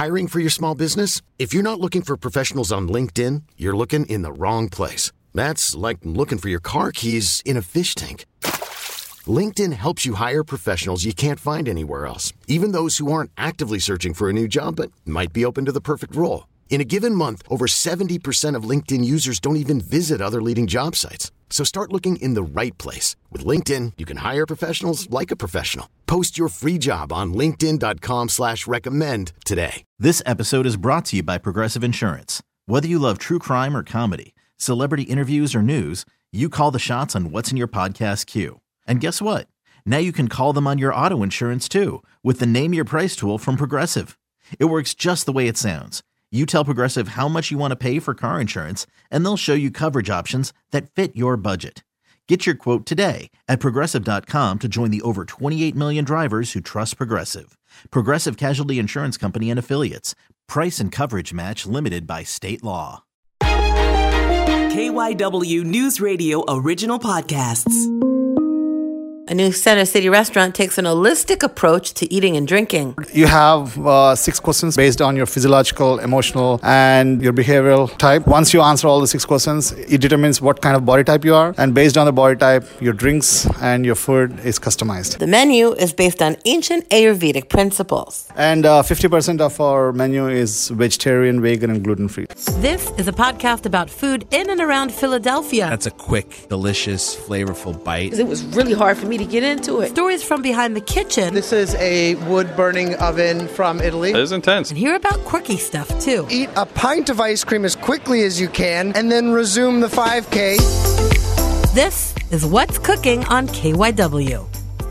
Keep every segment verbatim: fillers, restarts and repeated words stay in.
Hiring for your small business? If you're not looking for professionals on LinkedIn, you're looking in the wrong place. That's like looking for your car keys in a fish tank. LinkedIn helps you hire professionals you can't find anywhere else, even those who aren't actively searching for a new job but might be open to the perfect role. In a given month, over seventy percent of LinkedIn users don't even visit other leading job sites. So start looking in the right place. With LinkedIn, you can hire professionals like a professional. Post your free job on linkedin dot com slash recommend today. This episode is brought to you by Progressive Insurance. Whether you love true crime or comedy, celebrity interviews or news, you call the shots on what's in your podcast queue. And guess what? Now you can call them on your auto insurance too with the Name Your Price tool from Progressive. It works just the way it sounds. You tell Progressive how much you want to pay for car insurance, and they'll show you coverage options that fit your budget. Get your quote today at Progressive dot com to join the over twenty-eight million drivers who trust Progressive. Progressive Casualty Insurance Company and Affiliates. Price and coverage match limited by state law. K Y W News Radio original podcasts. A new Center City restaurant takes an holistic approach to eating and drinking. You have uh, six questions based on your physiological, emotional, and your behavioral type. Once you answer all the six questions, it determines what kind of body type you are. And based on the body type, your drinks and your food is customized. The menu is based on ancient Ayurvedic principles. And uh, fifty percent of our menu is vegetarian, vegan, and gluten-free. This is a podcast about food in and around Philadelphia. That's a quick, delicious, flavorful bite. It was really hard for me to get into it. Stories from behind the kitchen. This is a wood-burning oven from Italy. It is intense. And hear about quirky stuff, too. Eat a pint of ice cream as quickly as you can, and then resume the five K. This is What's Cooking on K Y W.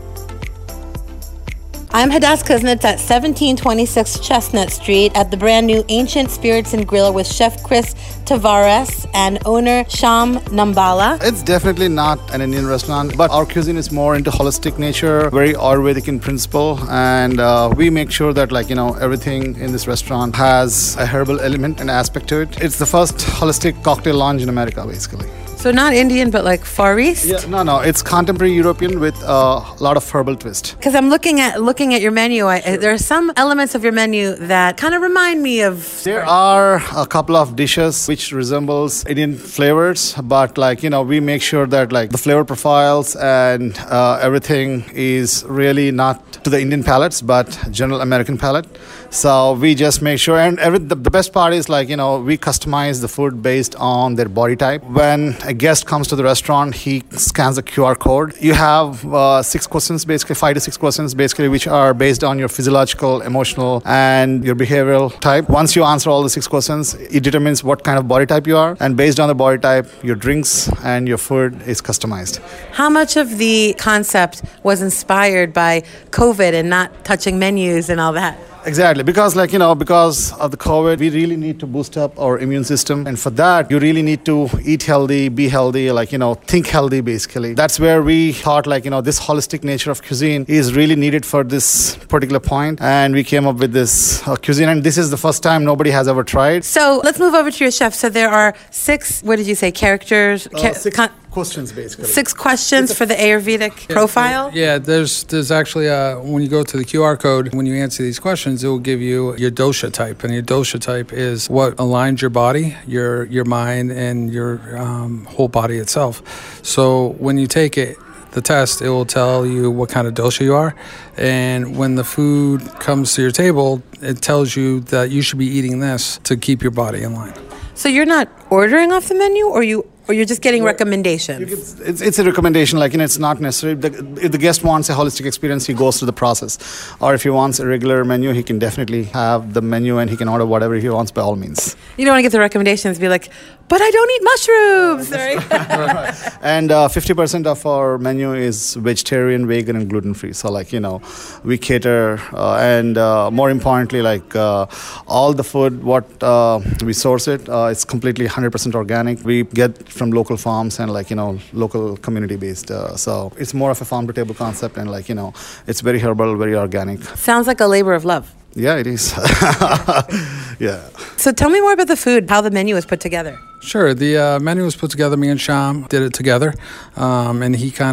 I'm Hadass Kuznets at seventeen twenty-six Chestnut Street at the brand new Ancient Spirits and Grill with Chef Chris Tavares and owner Sham Nambala. It's definitely not an Indian restaurant, but our cuisine is more into holistic nature, very Ayurvedic in principle, and uh, we make sure that, like, you know, everything in this restaurant has a herbal element and aspect to it. It's the first holistic cocktail lounge in America, basically. So not Indian, but like Far East? Yeah, no, no, it's contemporary European with uh, a lot of herbal twist. Because I'm looking at looking at your menu. I, there are some elements of your menu that kind of remind me of. There are a couple of dishes which resembles Indian flavors, but like, you know, we make sure that like the flavor profiles and uh, everything is really not to the Indian palates, but general American palate. So we just make sure, and every, the, the best part is like, you know, we customize the food based on their body type. When a guest comes to the restaurant, he scans a Q R code. You have uh, six questions, basically five to six questions, basically, which are based on your physiological, emotional, and your behavioral type. Once you answer all the six questions, it determines what kind of body type you are. And based on the body type, your drinks and your food is customized. How much of the concept was inspired by COVID and not touching menus and all that? Exactly, because like, you know, because of the COVID, we really need to boost up our immune system. And for that, you really need to eat healthy, be healthy, like, you know, think healthy, basically. That's where we thought, like, you know, this holistic nature of cuisine is really needed for this particular point. And we came up with this uh, cuisine. And this is the first time nobody has ever tried. So let's move over to your chef. So there are six, what did you say, characters? Uh, Ca- six con- questions, basically. Six questions a- for the Ayurvedic Yeah, profile? Yeah, there's there's actually, a, when you go to the Q R code, when you answer these questions, it will give you your dosha type. And your dosha type is what aligns your body, your your mind, and your um, whole body itself. So when you take it, the test, it will tell you what kind of dosha you are. And when the food comes to your table, it tells you that you should be eating this to keep your body in line. So you're not ordering off the menu, or you or you're just getting recommendations? It's, it's, it's a recommendation, like, you know, it's not necessary. The, if the guest wants a holistic experience, he goes through the process. Or if he wants a regular menu, he can definitely have the menu and he can order whatever he wants by all means. You don't want to get the recommendations, be like, but I don't eat mushrooms, right? And uh, fifty percent of our menu is vegetarian, vegan, and gluten-free. So, like, you know, we cater, uh, and uh, more importantly, like, uh, all the food, what uh, we source it, uh, it's completely one hundred percent organic. We get from local farms and, like, you know, local community-based. Uh, so it's more of a farm-to-table concept, and, like, you know, it's very herbal, very organic. Sounds like a labor of love. Yeah, it is. Yeah. So tell me more about the food, how the menu was put together. Sure. The uh, menu was put together. Me and Sham did it together, um, and he kind of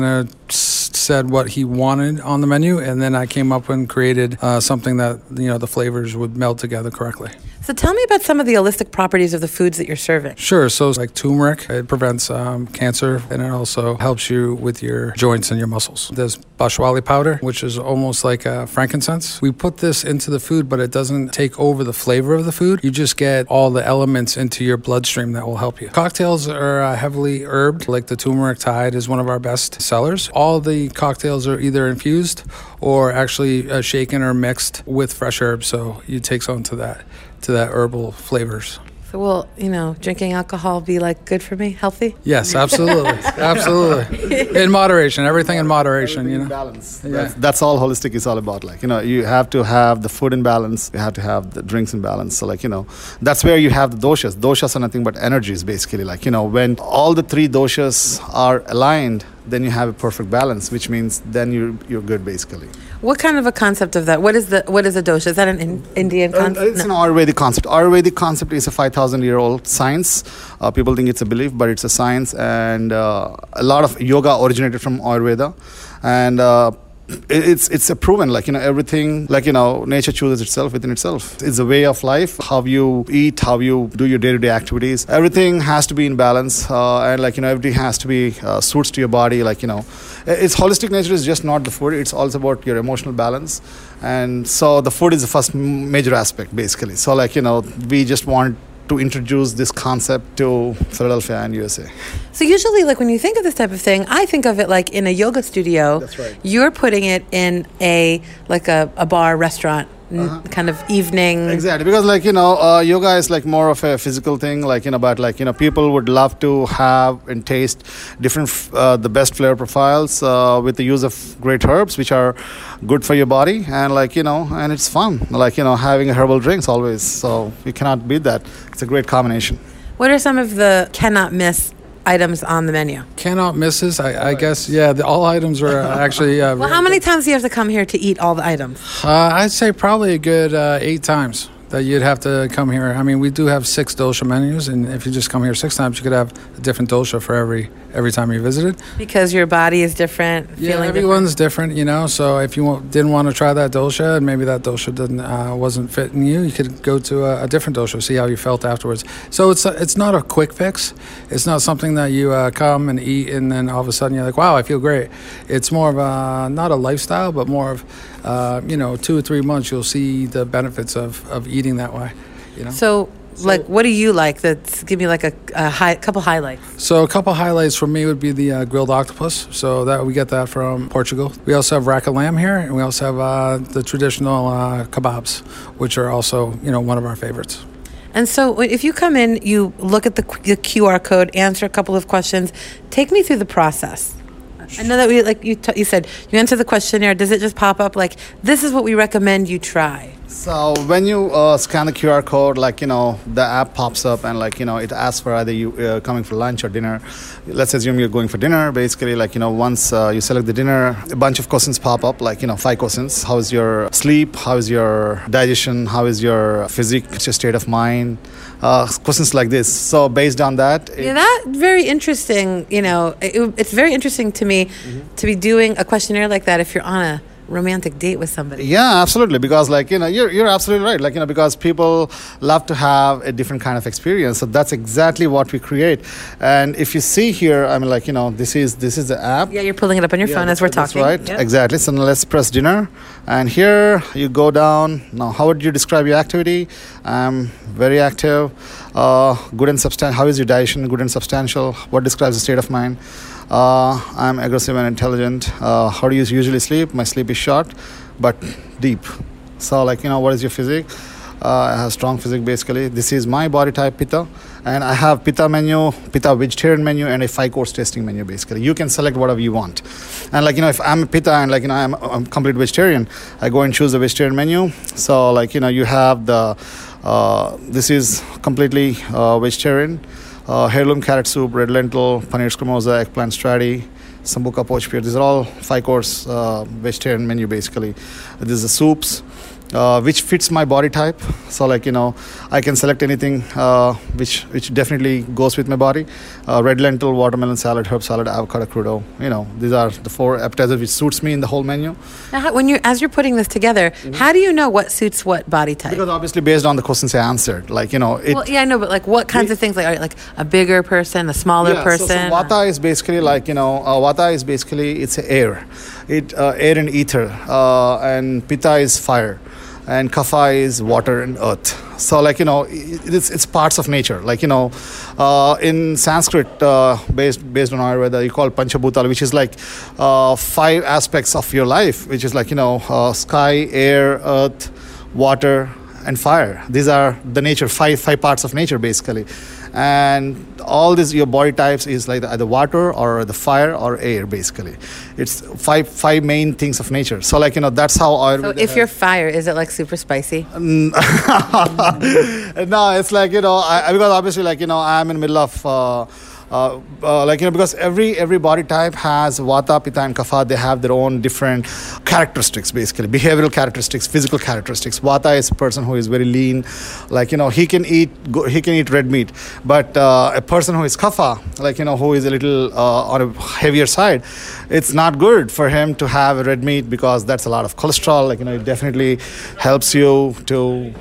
s- said what he wanted on the menu, and then I came up and created uh, something that, you know, the flavors would meld together correctly. So tell me about some of the holistic properties of the foods that you're serving. Sure. So like turmeric, it prevents um, cancer, and it also helps you with your joints and your muscles. There's bashwali powder, which is almost like uh, frankincense. We put this into the food, but it doesn't take over the flavor of the food. You just get all the elements into your bloodstream that will help you. Cocktails are uh, heavily herbed, like the turmeric Tide is one of our best sellers. All the cocktails are either infused or actually uh, shaken or mixed with fresh herbs, so you take some to that. to that herbal flavors. So will, you know, drinking alcohol be like good for me, healthy? Yes, absolutely. Absolutely. In moderation, everything in moderation, you know. Balance. Yeah. That's, that's all holistic is all about. Like, you know, you have to have the food in balance, you have to have the drinks in balance. So like, you know, that's where you have the doshas. Doshas are nothing but energies basically. Like, you know, when all the three doshas are aligned, then you have a perfect balance, which means then you're you're good basically. What kind of a concept of that? What is the what is a dosha? Is that an in, Indian concept? Uh, it's no. an Ayurvedic concept. Ayurvedic concept is a five thousand year old science. Uh, people think it's a belief, but it's a science, and uh, a lot of yoga originated from Ayurveda, and uh, it's it's a proven, like, you know, everything, like, you know, nature chooses itself within itself. It's a way of life, how you eat, how you do your day-to-day activities. Everything has to be in balance, uh, and like, you know, everything has to be uh, suits to your body. Like, you know, it's holistic nature is just not the food. It's also about your emotional balance, and so the food is the first major aspect basically. So like, you know, we just want to introduce this concept to Philadelphia and U S A. So usually, like, when you think of this type of thing, I think of it like in a yoga studio. That's right. You're putting it in a like a, a bar, restaurant, uh-huh. kind of evening. Exactly, because like, you know, uh, yoga is like more of a physical thing, like, you know, but like, you know, people would love to have and taste different uh, the best flavor profiles uh, with the use of great herbs, which are good for your body, and like, you know, and it's fun, like, you know, having herbal drinks always, so you cannot beat that. It's a great combination. What are some of the cannot miss items on the menu? Cannot misses, I, I guess, yeah, the, all items are actually... Uh, well, how many times do you have to come here to eat all the items? Uh, I'd say probably a good uh, eight times that you'd have to come here. I mean, we do have six dosha menus, and if you just come here six times, you could have a different dosha for every every time you visited. Because your body is different, yeah, feeling everyone's different. different, you know, so if you want, didn't want to try that dosha, and maybe that dosha didn't uh, wasn't fitting you, you could go to a, a different dosha, see how you felt afterwards. So it's a, it's not a quick fix. It's not something that you uh, come and eat, and then all of a sudden you're like, wow, I feel great. It's more of a, not a lifestyle, but more of, uh, you know, two or three months you'll see the benefits of, of eating that way, you know. So, So, like, what do you like? That's give me like a, a high, couple highlights. So a couple highlights for me would be the uh, grilled octopus. So that we get that from Portugal. We also have rack of lamb here, and we also have uh, the traditional uh, kebabs, which are also, you know, one of our favorites. And so if you come in, you look at the, the Q R code, answer a couple of questions. Take me through the process. I know that we like you. T- you said you answer the questionnaire. Does it just pop up like this is what we recommend you try? So when you uh, scan the Q R code, like, you know, the app pops up, and like, you know, it asks for either you uh, coming for lunch or dinner. Let's assume you're going for dinner. Basically, like, you know, once uh, you select the dinner, a bunch of questions pop up, like, you know, five questions. How is your sleep? How is your digestion? How is your physique? What's your state of mind? Uh, questions like this. So based on that, yeah, that very interesting. You know, it, it's very interesting to me mm-hmm. to be doing a questionnaire like that if you're on a romantic date with somebody. Yeah, absolutely, because like, you know, you're you're absolutely right, like, you know, because people love to have a different kind of experience, so that's exactly what we create. And if you see here, I mean, like, you know, this is this is the app. Yeah, you're pulling it up on your yeah, phone as we're that's talking. Right, yep. Exactly. So now let's press dinner, and here you go down. Now, how would you describe your activity? I'm very active, uh, good and substantial. How is your digestion? Good and substantial. What describes the state of mind? Uh, I'm aggressive and intelligent. Uh, how do you usually sleep? My sleep is short, but deep. So, like, you know, what is your physique? Uh, I have strong physique, basically. This is my body type, Pitta. And I have Pitta menu, Pitta vegetarian menu, and a five-course tasting menu, basically. You can select whatever you want. And, like, you know, if I'm a Pitta and, like, you know, I'm, I'm complete vegetarian, I go and choose the vegetarian menu. So, like, you know, you have the, uh, this is completely uh, vegetarian. Uh, heirloom carrot soup, red lentil, paneer scrimosa, eggplant strati, sambuca poached pear. These are all five-course uh, vegetarian menu, basically. These are soups. uh, which fits my body type. So like, you know, I can select anything uh, which which definitely goes with my body. Uh, red lentil, watermelon salad, herb salad, avocado crudo. You know, these are the four appetizers which suits me in the whole menu. Now, how, when you as you're putting this together, mm-hmm. how do you know what suits what body type? Because obviously based on the questions I answered, like, you know, it, well, yeah, I know, but like what kinds we, of things, like are, like a bigger person, a smaller yeah, person? So, so vata is basically like, you know, uh, vata is basically it's air, it uh, air and ether, uh, and pitta is fire, and kapha is water and earth. So like, you know, it's it's parts of nature. Like, you know, uh, in Sanskrit, uh, based based on Ayurveda, you call it Panchabhutala, which is like uh, five aspects of your life, which is like, you know, uh, sky, air, earth, water, and fire. These are the nature, five five parts of nature basically. And all this, your body types is like the, either water or the fire or air basically. It's five five main things of nature. So like, you know, that's how Ayurveda. So if you're fire, is it like super spicy? No, it's like, you know, I, because obviously like, you know, I'm in the middle of uh, Uh, uh, like, you know, because every every body type has vata, pitta, and kapha. They have their own different characteristics, basically behavioral characteristics, physical characteristics. Vata is a person who is very lean, like, you know, he can eat go, he can eat red meat. But uh, a person who is kapha, like, you know, who is a little uh, on a heavier side, it's not good for him to have red meat because that's a lot of cholesterol. Like, you know, it definitely helps you to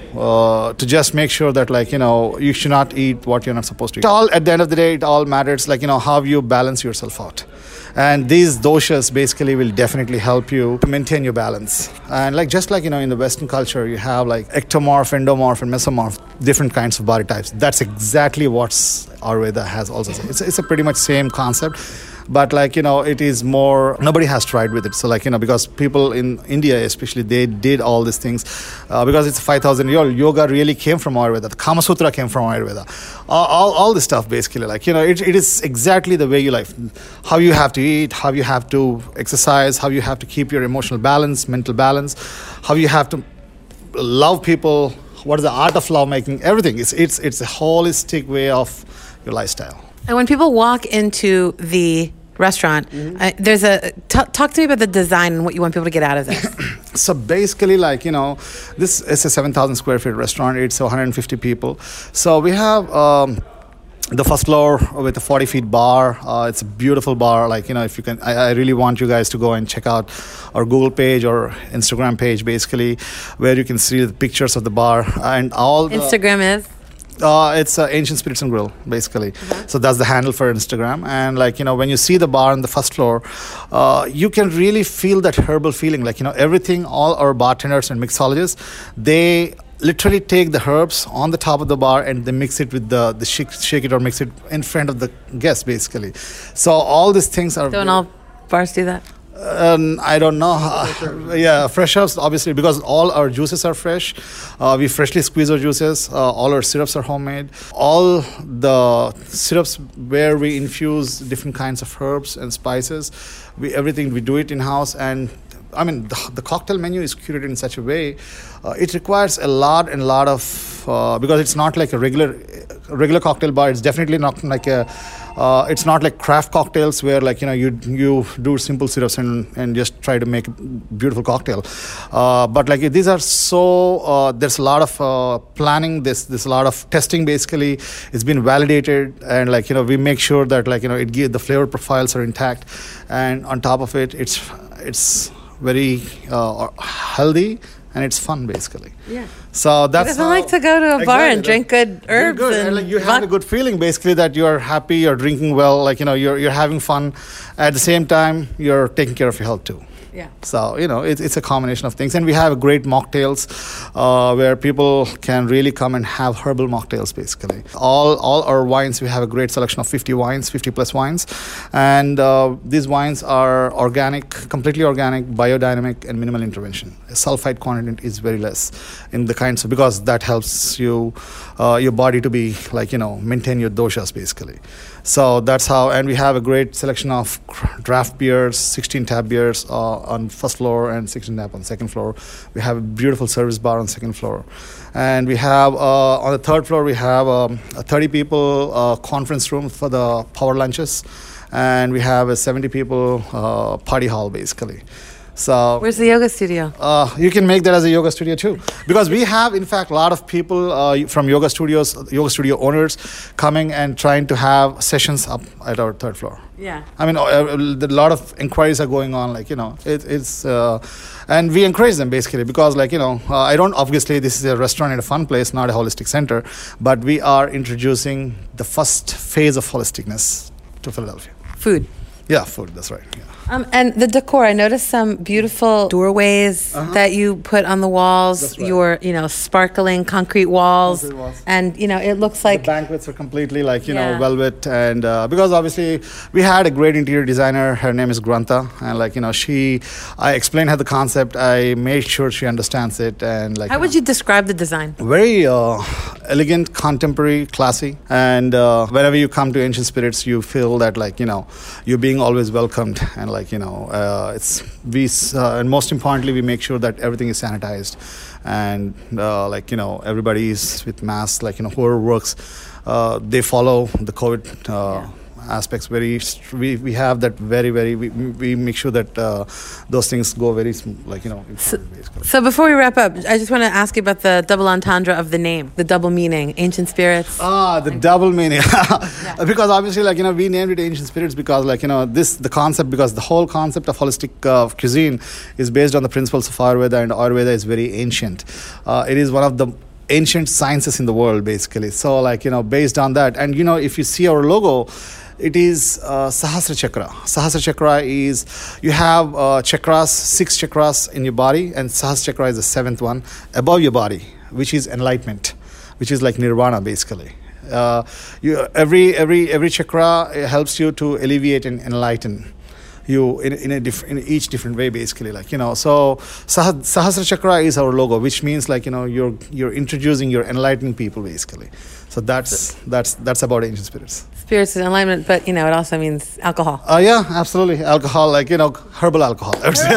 uh, to just make sure that, like, you know, you should not eat what you're not supposed to eat. It all, at the end of the day, it all matters, like, you know, how you balance yourself out. And these doshas basically will definitely help you to maintain your balance. And like, just like, you know, in the Western culture, you have like ectomorph, endomorph, and mesomorph, different kinds of body types. That's exactly what Ayurveda has also said. It's, it's a pretty much same concept. But like, you know, it is more, nobody has tried with it. So like, you know, because people in India especially, they did all these things uh, because it's five thousand year old. Yoga really came from Ayurveda. The Kama Sutra came from Ayurveda. All, all, all this stuff basically, like, you know, it, it is exactly the way you live. How you have to eat, how you have to exercise, how you have to keep your emotional balance, mental balance, how you have to love people, what is the art of love making, everything. It's, it's, it's a holistic way of your lifestyle. And when people walk into the restaurant, mm-hmm. uh, there's a t- talk to me about the design and what you want people to get out of this. So basically, like, you know, this is a seven thousand square feet restaurant. It's one hundred fifty people. So we have um, the first floor with a forty feet bar. Uh, it's a beautiful bar. Like, you know, if you can, I, I really want you guys to go and check out our Google page or Instagram page, basically, where you can see the pictures of the bar and all. The, Instagram is. Uh, it's uh, Ancient Spirits and Grill, basically. Uh-huh. So that's the handle for Instagram. And like, you know, when you see the bar on the first floor, uh, you can really feel that herbal feeling. Like, you know, everything, all our bartenders and mixologists, they literally take the herbs on the top of the bar and they mix it with the, the shake, shake it or mix it in front of the guests, basically. So all these things are... Don't all bars do that? Um, I don't know. Uh, yeah, fresh herbs, obviously, because all our juices are fresh. Uh, we freshly squeeze our juices. Uh, all our syrups are homemade. All the syrups where we infuse different kinds of herbs and spices, we everything we do it in house. And I mean, the, the cocktail menu is curated in such a way. Uh, it requires a lot and lot of uh, because it's not like a regular regular cocktail bar. It's definitely not like a. Uh, it's not like craft cocktails where, like, you know, you you do simple syrups and, and just try to make a beautiful cocktail. Uh, but like, these are so uh, there's a lot of uh, planning. There's there's a lot of testing. Basically, it's been validated, and like, you know, we make sure that, like, you know, it give, the flavor profiles are intact, and on top of it, it's it's very uh, healthy. And it's fun, basically. Yeah. So that's. Who doesn't like to go to a exactly, bar and drink good herbs? Good. And, and like, you vodka. have a good feeling, basically, that you're happy, you're drinking well, like, you know, you're you're having fun. At the same time, you're taking care of your health too. Yeah. So, you know, it's it's a combination of things. And we have great mocktails uh, where people can really come and have herbal mocktails, basically. All all our wines, we have a great selection of fifty wines, fifty plus wines. And uh, these wines are organic, completely organic, biodynamic, and minimal intervention. Sulfite content is very less in the kinds of, because that helps you, uh, your body to be, like, you know, maintain your doshas, basically. So that's how, and we have a great selection of draft beers, sixteen tap beers uh, on first floor and sixteen tap on second floor. We have a beautiful service bar on second floor. And we have, uh, on the third floor, we have um, a thirty people uh, conference room for the power lunches. And we have a seventy people uh, party hall, basically. So where's the yoga studio? Uh, you can make that as a yoga studio too, because we have, in fact, a lot of people uh, from yoga studios, yoga studio owners, coming and trying to have sessions up at our third floor. Yeah. I mean, a lot of inquiries are going on, like, you know, it, it's, uh, and we encourage them basically because, like, you know, uh, I don't, obviously, this is a restaurant and a fun place, not a holistic center, but we are introducing the first phase of holisticness to Philadelphia. Food. Yeah, food, that's right. Yeah. Um, and the decor, I noticed some beautiful doorways uh-huh. that you put on the walls. That's right. Your, you know, sparkling concrete walls. Concrete walls. And, you know, it looks like... The banquets are completely like, you yeah. know, velvet. And uh, because obviously we had a great interior designer. Her name is Grantha. And like, you know, she... I explained her the concept. I made sure she understands it. And like... How you would know, you describe the design? Very uh, elegant, contemporary, classy. And uh, whenever you come to Ancient Spirits, you feel that, like, you know, you're being always welcomed. And like, you know... Uh, Uh, it's we uh, and most importantly, we make sure that everything is sanitized, and uh, like, you know, everybody is with masks. Like, you know, whoever works, uh, they follow the COVID uh, yeah. aspects. Very, we we have that very very. We, we make sure that uh, those things go very like, you know. So, so before we wrap up, I just want to ask you about the double entendre of the name, the double meaning, Ancient Spirits. Ah, the double meaning. yeah. Because obviously, like, you know, we named it Ancient Spirits because, like, you know, this the concept, because the whole concept of holistic uh, cuisine is based on the principles of Ayurveda, and Ayurveda is very ancient. Uh, it is one of the ancient sciences in the world, basically. So, like, you know, based on that, and you know, if you see our logo, it is uh, Sahasra Chakra. Sahasra Chakra is, you have uh, chakras, six chakras in your body, and Sahasra Chakra is the seventh one above your body, which is enlightenment, which is like nirvana, basically. Uh, you, every every every chakra helps you to alleviate and enlighten you in in a diff- in each different way, basically, like, you know. So Sah- Sahasra Chakra is our logo, which means, like, you know, you're you're introducing, you're enlightening people, basically. So that's that's that's about Ancient Spirits. Spirits and alignment, but, you know, it also means alcohol. Oh, uh, yeah, absolutely. Alcohol, like, you know, herbal alcohol.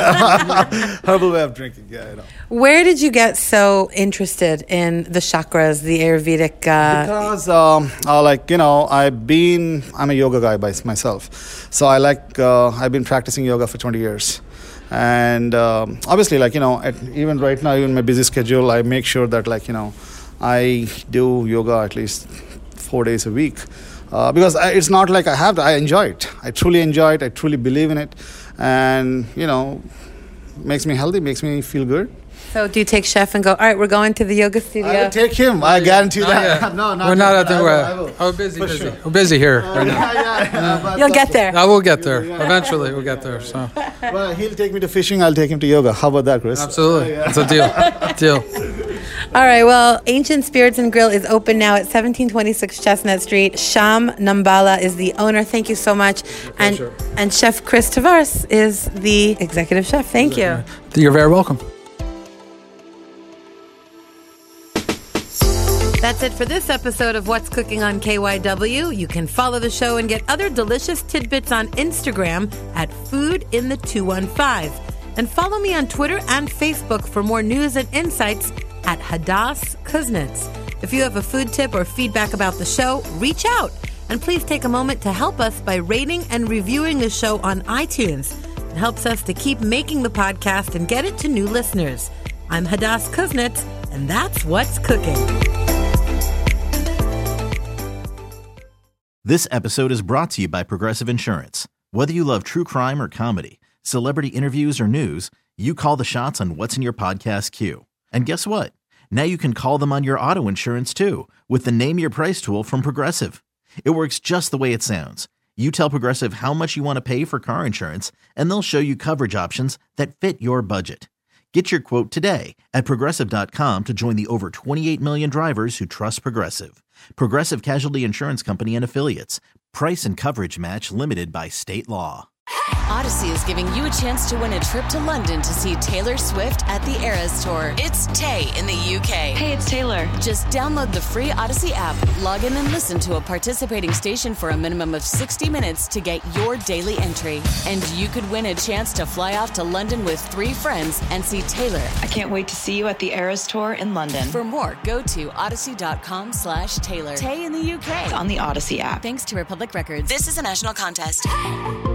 Herbal way of drinking, yeah, you know. Where did you get so interested in the chakras, the Ayurvedic? Uh, because, um, uh, like, you know, I've been, I'm a yoga guy by myself. So I like, uh, I've been practicing yoga for twenty years. And um, obviously, like, you know, at, even right now, even my busy schedule, I make sure that, like, you know, I do yoga at least four days a week. Uh, because I, it's not like I have to, I enjoy it. I truly enjoy it. I truly believe in it. And, you know, makes me healthy, makes me feel good. So do you take Chef and go, all right, we're going to the yoga studio? I will take him. I guarantee not that. no, not We're not at the... I will, Oh, busy, busy. Sure. We're busy here Uh, right now. yeah, yeah, yeah, but You'll get there. No, we'll get there. Eventually, we'll get there. So. Well, he'll take me to fishing. I'll take him to yoga. How about that, Chris? Absolutely. It's a deal. Deal. All right, well, Ancient Spirits and Grill is open now at seventeen twenty-six Chestnut Street. Sham Nambala is the owner. Thank you so much. And sure. and Chef Chris Tavares is the executive chef. Thank you. You're very welcome. That's it for this episode of What's Cooking on K Y W. You can follow the show and get other delicious tidbits on Instagram at Food in the two one five. And follow me on Twitter and Facebook for more news and insights at Hadass Kuznets. If you have a food tip or feedback about the show, reach out. And please take a moment to help us by rating and reviewing the show on iTunes. It helps us to keep making the podcast and get it to new listeners. I'm Hadass Kuznets, and that's What's Cooking. This episode is brought to you by Progressive Insurance. Whether you love true crime or comedy, celebrity interviews or news, you call the shots on what's in your podcast queue. And guess what? Now you can call them on your auto insurance too with the Name Your Price tool from Progressive. It works just the way it sounds. You tell Progressive how much you want to pay for car insurance, and they'll show you coverage options that fit your budget. Get your quote today at Progressive dot com to join the over twenty-eight million drivers who trust Progressive. Progressive Casualty Insurance Company and Affiliates. Price and coverage match limited by state law. Odyssey is giving you a chance to win a trip to London to see Taylor Swift at the Eras Tour. It's Tay in the U K. Hey, it's Taylor. Just download the free Odyssey app, log in and listen to a participating station for a minimum of sixty minutes to get your daily entry. And you could win a chance to fly off to London with three friends and see Taylor. I can't wait to see you at the Eras Tour in London. For more, go to odyssey.com slash Taylor. Tay in the U K. It's on the Odyssey app. Thanks to Republic Records. This is a national contest.